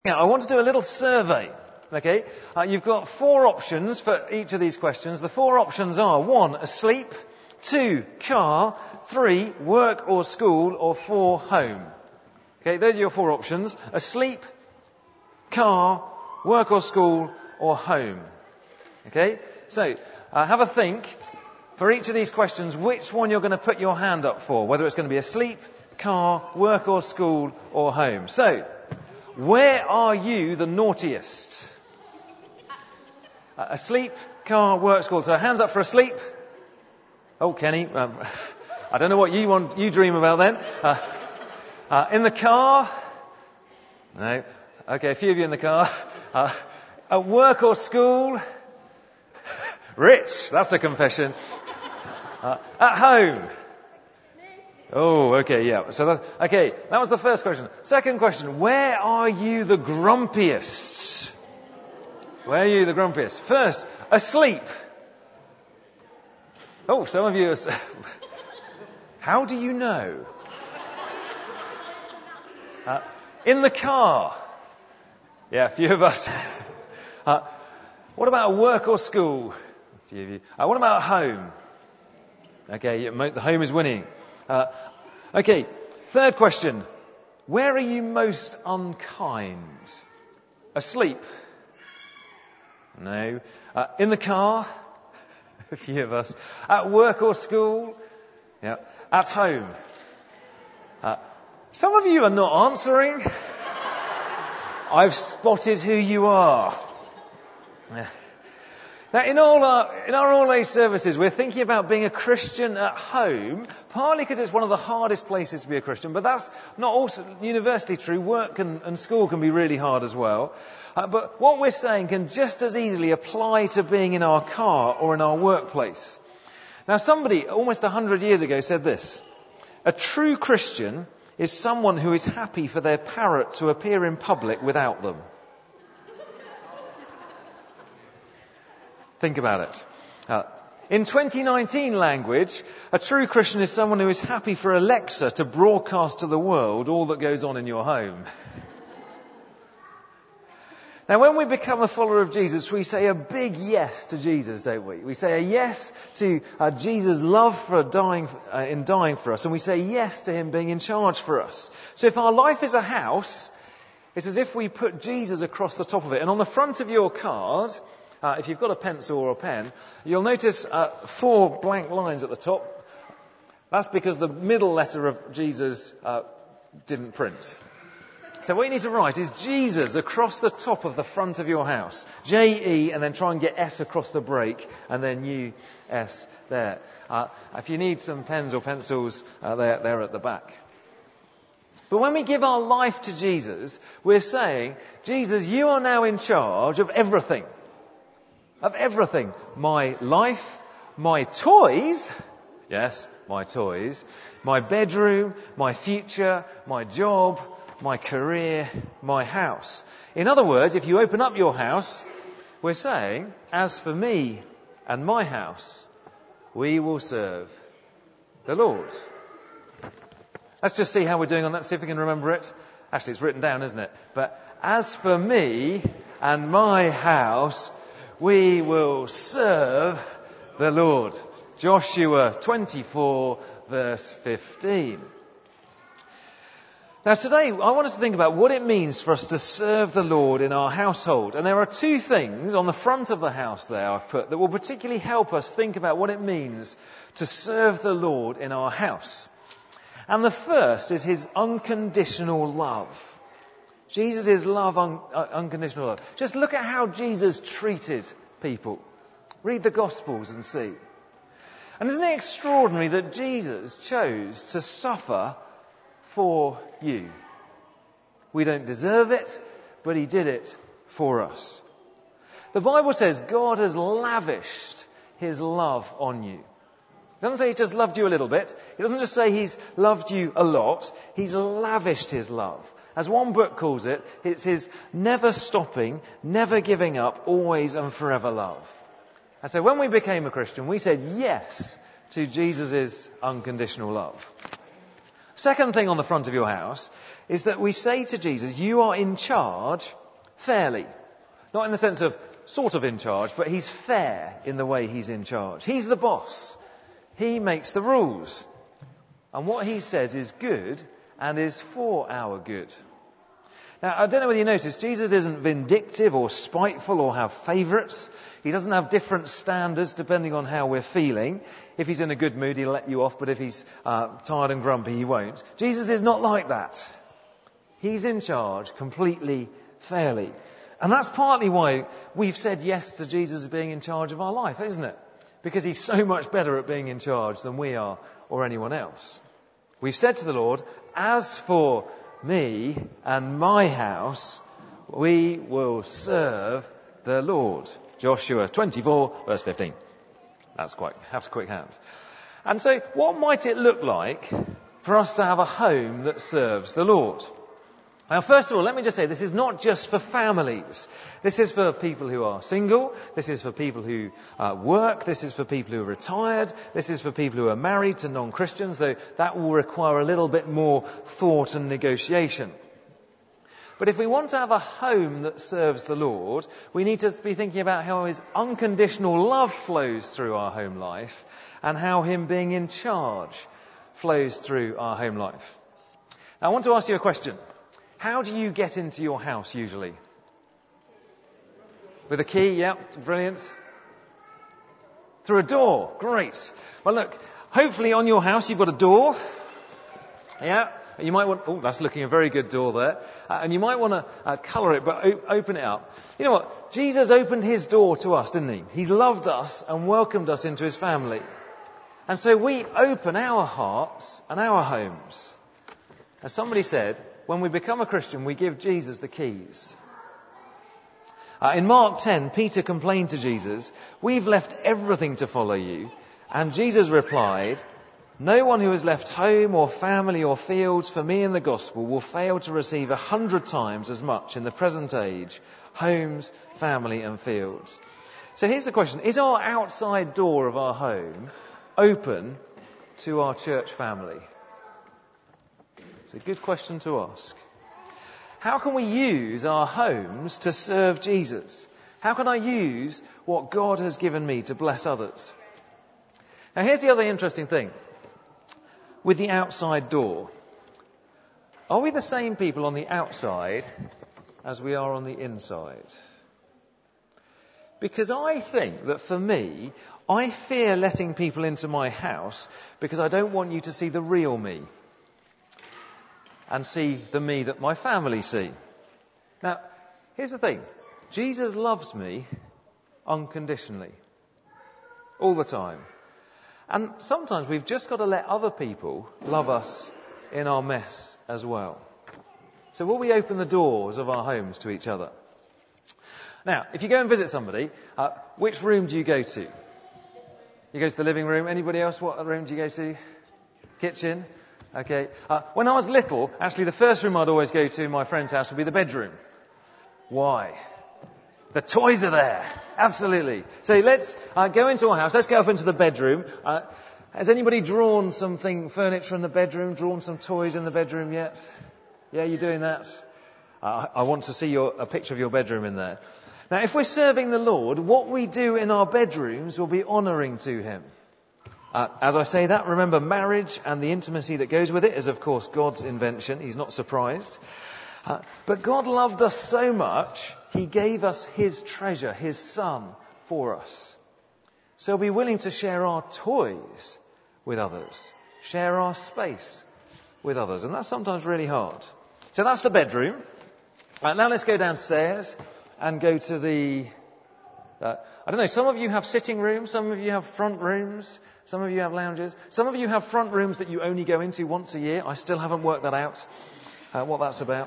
Now, I want to do a little survey. Okay, you've got 4 options for each of these questions. The 4 options are 1, asleep, 2, car, 3, work or school, or 4, home. Okay, those are your 4 options. Asleep, car, work or school, or home. Okay, so have a think for each of these questions which one you're going to put your hand up for, whether it's going to be asleep, car, work or school, or home. So, where are you the naughtiest? Asleep, car, work, school. So hands up for asleep. Oh, Kenny, I don't know what you dream about then. In the car? No. Okay, a few of you in the car. At work or school? Rich, that's a confession. At home? Oh, okay, yeah. So that was the first question. Second question, where are you the grumpiest? Where are you the grumpiest? First, asleep. Oh, some of you are... How do you know? In the car. Yeah, a few of us. What about work or school? A few of you. What about home? Okay, the home is winning. Okay, third question. Where are you most unkind? Asleep? No. In the car? A few of us. At work or school? Yeah. At home? Some of you are not answering. I've spotted who you are. Yeah. Now, in our all-age services, we're thinking about being a Christian at home, partly because it's one of the hardest places to be a Christian, but that's not also universally true. Work and school can be really hard as well. But what we're saying can just as easily apply to being in our car or in our workplace. Now, somebody almost 100 years ago said this: a true Christian is someone who is happy for their parrot to appear in public without them. Think about it. In 2019 language, a true Christian is someone who is happy for Alexa to broadcast to the world all that goes on in your home. Now, when we become a follower of Jesus, we say a big yes to Jesus, don't we? We say a yes to Jesus' love for dying for us, and we say yes to Him being in charge for us. So if our life is a house, it's as if we put Jesus across the top of it. And on the front of your card, if you've got a pencil or a pen, you'll notice 4 blank lines at the top. That's because the middle letter of Jesus didn't print. So what you need to write is Jesus across the top of the front of your house. J-E, and then try and get S across the break, and then U-S there. If you need some pens or pencils, they're at the back. But when we give our life to Jesus, we're saying, Jesus, you are now in charge of everything. Of everything. My life, my toys, yes, my toys, my bedroom, my future, my job, my career, my house. In other words, if you open up your house, we're saying, as for me and my house, we will serve the Lord. Let's just see how we're doing on that, see if we can remember it. Actually, it's written down, isn't it? But as for me and my house, we will serve the Lord. Joshua 24, verse 15. Now today, I want us to think about what it means for us to serve the Lord in our household. And there are 2 things on the front of the house there I've put that will particularly help us think about what it means to serve the Lord in our house. And the first is His unconditional love. Jesus' love, unconditional love. Just look at how Jesus treated people. Read the Gospels and see. And isn't it extraordinary that Jesus chose to suffer for you? We don't deserve it, but He did it for us. The Bible says God has lavished His love on you. It doesn't say He's just loved you a little bit. It doesn't just say He's loved you a lot. He's lavished His love. As one book calls it, it's His never stopping, never giving up, always and forever love. And so when we became a Christian, we said yes to Jesus' unconditional love. Second thing on the front of your house is that we say to Jesus, you are in charge fairly. Not in the sense of sort of in charge, but he's fair in the way he's in charge. He's the boss. He makes the rules. And what he says is good and is for our good. Now, I don't know whether you noticed, Jesus isn't vindictive or spiteful or have favourites. He doesn't have different standards depending on how we're feeling. If he's in a good mood, he'll let you off, but if he's tired and grumpy, he won't. Jesus is not like that. He's in charge completely fairly. And that's partly why we've said yes to Jesus being in charge of our life, isn't it? Because he's so much better at being in charge than we are or anyone else. We've said to the Lord, as for me and my house, we will serve the Lord. Joshua 24, verse 15. That's have to quick hands. And so what might it look like for us to have a home that serves the Lord? Now, first of all, let me just say, this is not just for families. This is for people who are single. This is for people who work. This is for people who are retired. This is for people who are married to non-Christians, though that will require a little bit more thought and negotiation. But if we want to have a home that serves the Lord, we need to be thinking about how his unconditional love flows through our home life and how him being in charge flows through our home life. Now, I want to ask you a question. How do you get into your house usually? With a key? Yeah, brilliant. Through a door. Great. Well, look, hopefully on your house you've got a door. Yeah. You might want... Oh, that's looking a very good door there. And you might want to colour it, but open it up. You know what? Jesus opened his door to us, didn't he? He's loved us and welcomed us into his family. And so we open our hearts and our homes. As somebody said, when we become a Christian, we give Jesus the keys. In Mark 10, Peter complained to Jesus, "We've left everything to follow you." And Jesus replied, "No one who has left home or family or fields for me in the gospel will fail to receive 100 times as much in the present age, homes, family and fields." So here's the question. Is our outside door of our home open to our church family? It's a good question to ask. How can we use our homes to serve Jesus? How can I use what God has given me to bless others? Now here's the other interesting thing. With the outside door. Are we the same people on the outside as we are on the inside? Because I think that for me, I fear letting people into my house because I don't want you to see the real me. And see the me that my family see. Now, here's the thing. Jesus loves me unconditionally. All the time. And sometimes we've just got to let other people love us in our mess as well. So will we open the doors of our homes to each other? Now, if you go and visit somebody, which room do you go to? You go to the living room. Anybody else? What room do you go to? Kitchen? Okay. When I was little, actually the first room I'd always go to in my friend's house would be the bedroom. Why? The toys are there. Absolutely. So let's go into our house. Let's go up into the bedroom. Has anybody drawn furniture in the bedroom? Drawn some toys in the bedroom yet? Yeah, you're doing that? I want to see a picture of your bedroom in there. Now, if we're serving the Lord, what we do in our bedrooms will be honouring to him. As I say that, remember marriage and the intimacy that goes with it is, of course, God's invention. He's not surprised. But God loved us so much, he gave us his treasure, his son, for us. So be willing to share our toys with others, share our space with others. And that's sometimes really hard. So that's the bedroom. Now let's go downstairs and go to the... I don't know, some of you have sitting rooms, some of you have front rooms, some of you have lounges, some of you have front rooms that you only go into once a year. I still haven't worked that out, what that's about.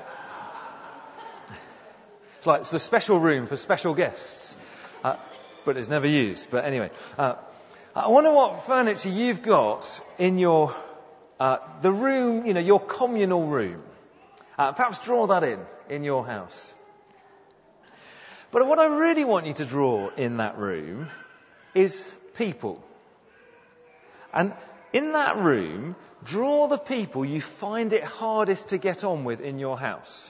It's the special room for special guests, but it's never used. But anyway, I wonder what furniture you've got in your, the room, your communal room. Perhaps draw that in your house. But what I really want you to draw in that room is people. And in that room, Draw the people you find it hardest to get on with in your house.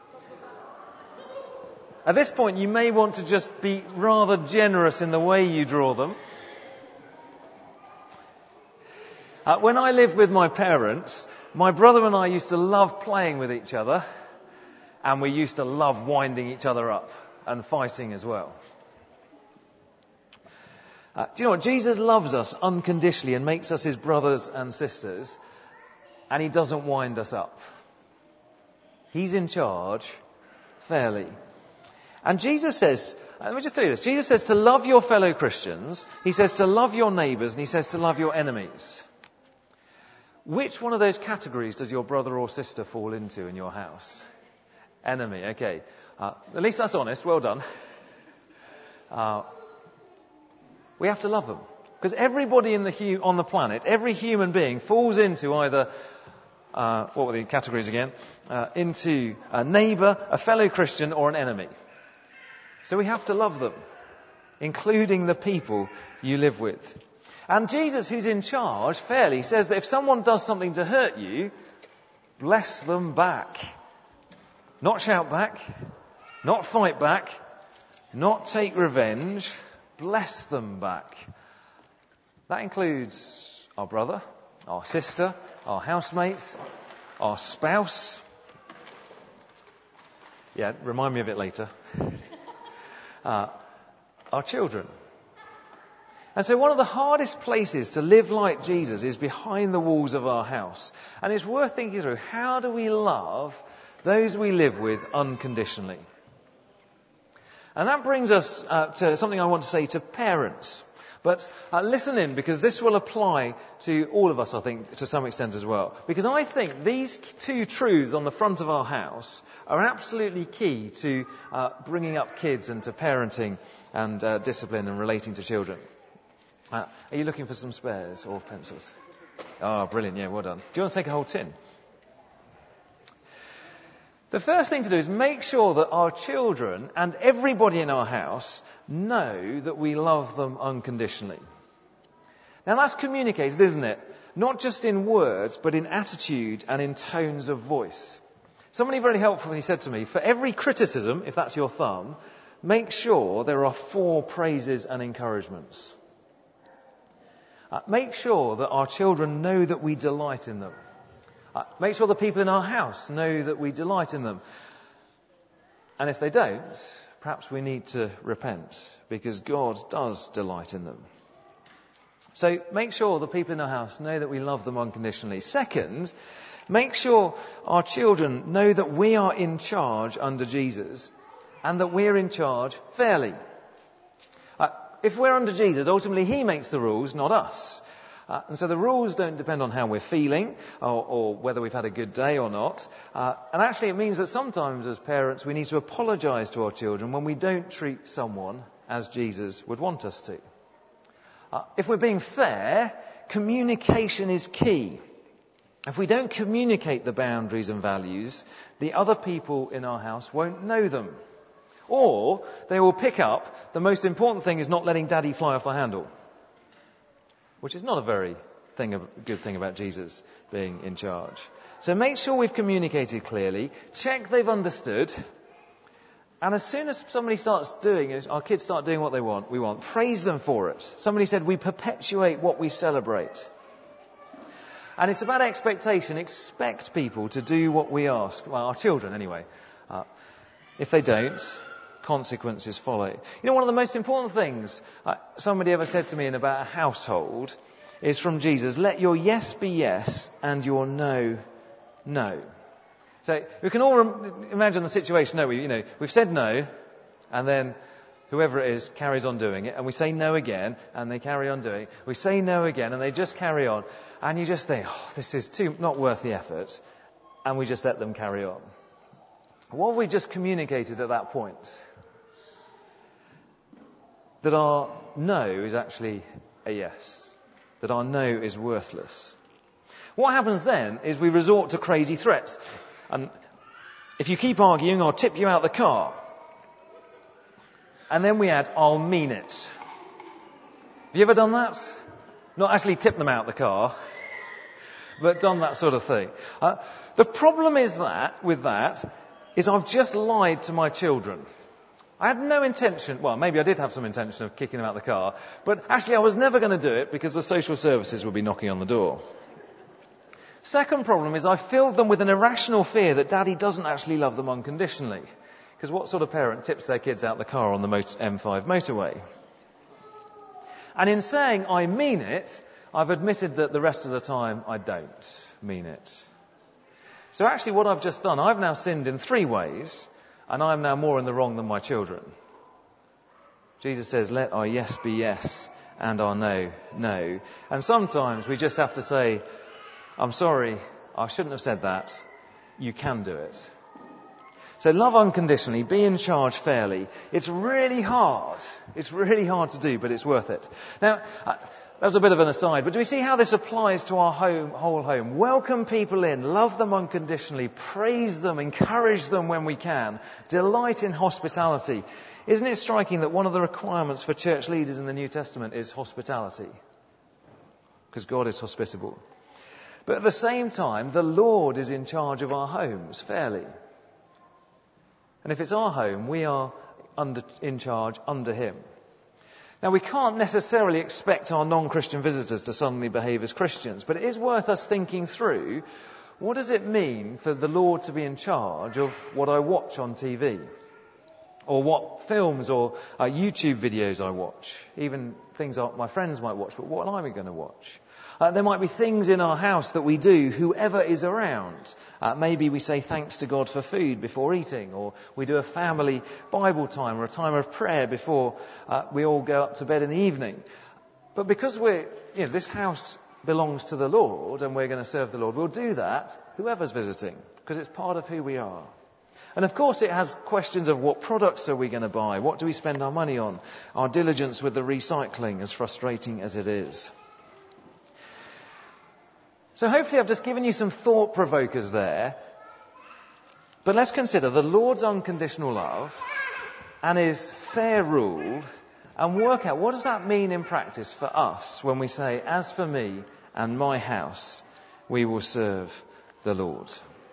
At this point, you may want to just be rather generous in the way you draw them. When I lived with my parents, my brother and I used to love playing with each other, and we used to love winding each other up and fighting as well. Do you know what? Jesus loves us unconditionally and makes us his brothers and sisters, and he doesn't wind us up. He's in charge fairly. And Jesus says, let me just tell you this, Jesus says to love your fellow Christians, he says to love your neighbours, and he says to love your enemies. Which one of those categories does your brother or sister fall into in your house? Enemy, okay. At least that's honest, well done. We have to love them. Because everybody on the planet, every human being falls into either, what were the categories again? Into a neighbour, a fellow Christian, or an enemy. So we have to love them, including the people you live with. And Jesus, who's in charge, fairly says that if someone does something to hurt you, bless them back. Not shout back, not fight back, not take revenge, bless them back. That includes our brother, our sister, our housemate, our spouse. Yeah, remind me of it later. Our children. And so one of the hardest places to live like Jesus is behind the walls of our house. And it's worth thinking through, how do we love those we live with unconditionally? And that brings us to something I want to say to parents. But listen in, because this will apply to all of us, I think, to some extent as well. Because I think these two truths on the front of our house are absolutely key to bringing up kids and to parenting and discipline and relating to children. Are you looking for some spares or pencils? Oh, brilliant. Yeah, well done. Do you want to take a whole tin? The first thing to do is make sure that our children and everybody in our house know that we love them unconditionally. Now that's communicated, isn't it? Not just in words, but in attitude and in tones of voice. Somebody very helpfully said to me, for every criticism, if that's your thumb, make sure there are 4 praises and encouragements. Make sure that our children know that we delight in them. Make sure the people in our house know that we delight in them. And if they don't, perhaps we need to repent, because God does delight in them. So make sure the people in our house know that we love them unconditionally. Second, make sure our children know that we are in charge under Jesus and that we're in charge fairly. If we're under Jesus, ultimately he makes the rules, not us. And so the rules don't depend on how we're feeling or whether we've had a good day or not. And actually it means that sometimes as parents we need to apologise to our children when we don't treat someone as Jesus would want us to. If we're being fair, communication is key. If we don't communicate the boundaries and values, the other people in our house won't know them. Or they will pick up, the most important thing is not letting daddy fly off the handle. Which is not a very good thing about Jesus being in charge. So make sure we've communicated clearly, check they've understood, and as soon as somebody starts doing it, our kids start doing what we want, praise them for it. Somebody said we perpetuate what we celebrate. And it's about expectation. Expect people to do what we ask. Well, our children anyway. If they don't, consequences follow. You know, one of the most important things somebody ever said to me in about a household is from Jesus: let your yes be yes and your no, no. So we can all imagine the situation, don't we? You know, we've said no, and then whoever it is carries on doing it, and we say no again, and they carry on doing it. We say no again, and they just carry on, and you just think, oh, this is not worth the effort, and we just let them carry on. What have we just communicated at that point? That our no is actually a yes. That our no is worthless. What happens then is we resort to crazy threats. And if you keep arguing, I'll tip you out the car. And then we add, I'll mean it. Have you ever done that? Not actually tip them out the car, but done that sort of thing. The problem is with that is I've just lied to my children. I had no intention, well, maybe I did have some intention of kicking them out of the car, but actually I was never going to do it because the social services would be knocking on the door. Second problem is I filled them with an irrational fear that Daddy doesn't actually love them unconditionally. Because what sort of parent tips their kids out the car on the M5 motorway? And in saying I mean it, I've admitted that the rest of the time I don't mean it. So actually what I've just done, I've now sinned in 3 ways, and I'm now more in the wrong than my children. Jesus says, let our yes be yes and our no, no. And sometimes we just have to say, I'm sorry, I shouldn't have said that. You can do it. So love unconditionally, be in charge fairly. It's really hard. It's really hard to do, but it's worth it. Now, that was a bit of an aside, but do we see how this applies to our whole home? Welcome people in, love them unconditionally, praise them, encourage them when we can, delight in hospitality. Isn't it striking that one of the requirements for church leaders in the New Testament is hospitality? Because God is hospitable. But at the same time, the Lord is in charge of our homes fairly. And if it's our home, we are in charge under Him. Now, we can't necessarily expect our non-Christian visitors to suddenly behave as Christians, but it is worth us thinking through, what does it mean for the Lord to be in charge of what I watch on TV? Or what films or YouTube videos I watch? Even things my friends might watch, but what am I going to watch? There might be things in our house that we do, whoever is around. Maybe we say thanks to God for food before eating, or we do a family Bible time or a time of prayer before we all go up to bed in the evening. But because this house belongs to the Lord and we're going to serve the Lord, we'll do that whoever's visiting, because it's part of who we are. And of course it has questions of what products are we going to buy, what do we spend our money on, our diligence with the recycling, as frustrating as it is. So hopefully I've just given you some thought provokers there. But let's consider the Lord's unconditional love and His fair rule and work out what does that mean in practice for us when we say, as for me and my house, we will serve the Lord.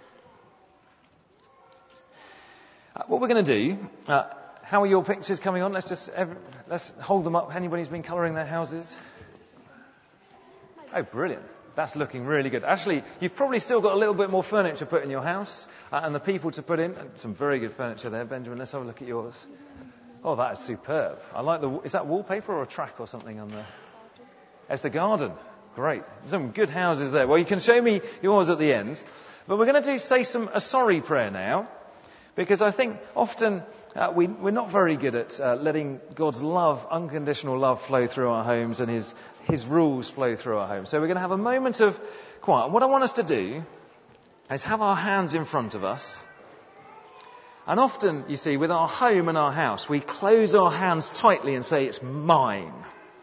What we're going to do, how are your pictures coming on? Let's hold them up. Anybody's been colouring their houses? Oh, brilliant. That's looking really good. Actually, you've probably still got a little bit more furniture put in your house and the people to put in. Some very good furniture there. Benjamin, let's have a look at yours. Oh, that is superb. I like is that wallpaper or a track or something on there? It's the garden. Great. Some good houses there. Well, you can show me yours at the end. But we're going to say a sorry prayer now. Because I think often we're not very good at letting God's love, unconditional love, flow through our homes and His rules flow through our homes. So we're going to have a moment of quiet. And what I want us to do is have our hands in front of us. And often, you see, with our home and our house, we close our hands tightly and say, it's mine.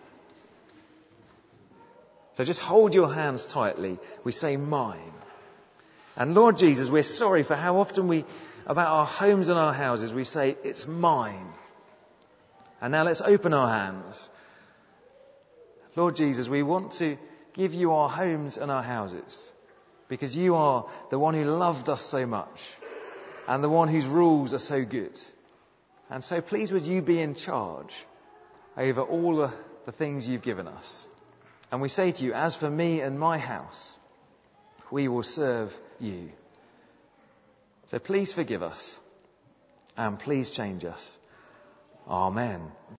So just hold your hands tightly. We say, mine. And Lord Jesus, we're sorry for how often about our homes and our houses, we say, it's mine. And now let's open our hands. Lord Jesus, we want to give you our homes and our houses because you are the one who loved us so much and the one whose rules are so good. And so please would you be in charge over all the things you've given us. And we say to you, as for me and my house, we will serve you. So please forgive us and please change us. Amen.